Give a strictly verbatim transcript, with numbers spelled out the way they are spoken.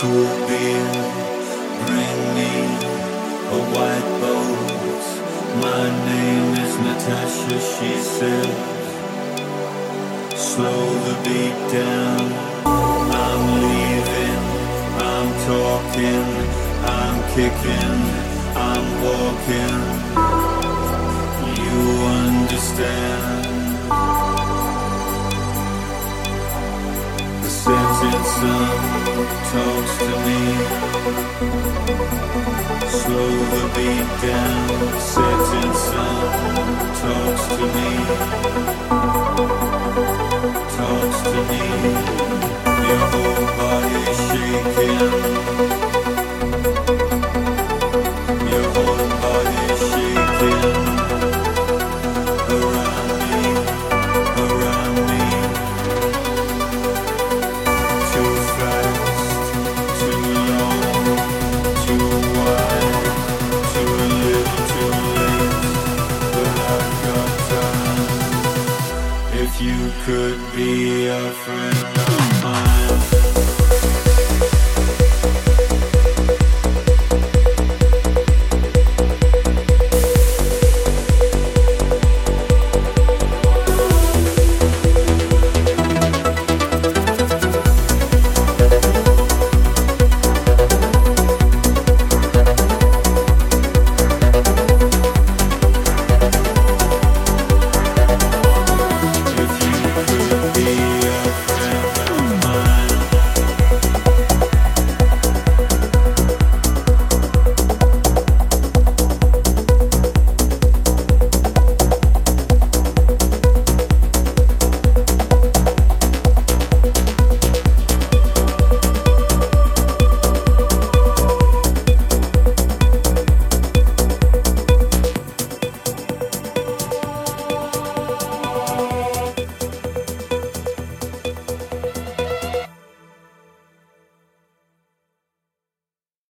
cool beer, bring me a white boat. My name is Natasha, she says. Slow the beat down. I'm leaving, I'm talking, I'm kicking, I'm walking. You understand. The setting sun talks to me. Slow the beat down. Setting sun talks to me. Talks to me.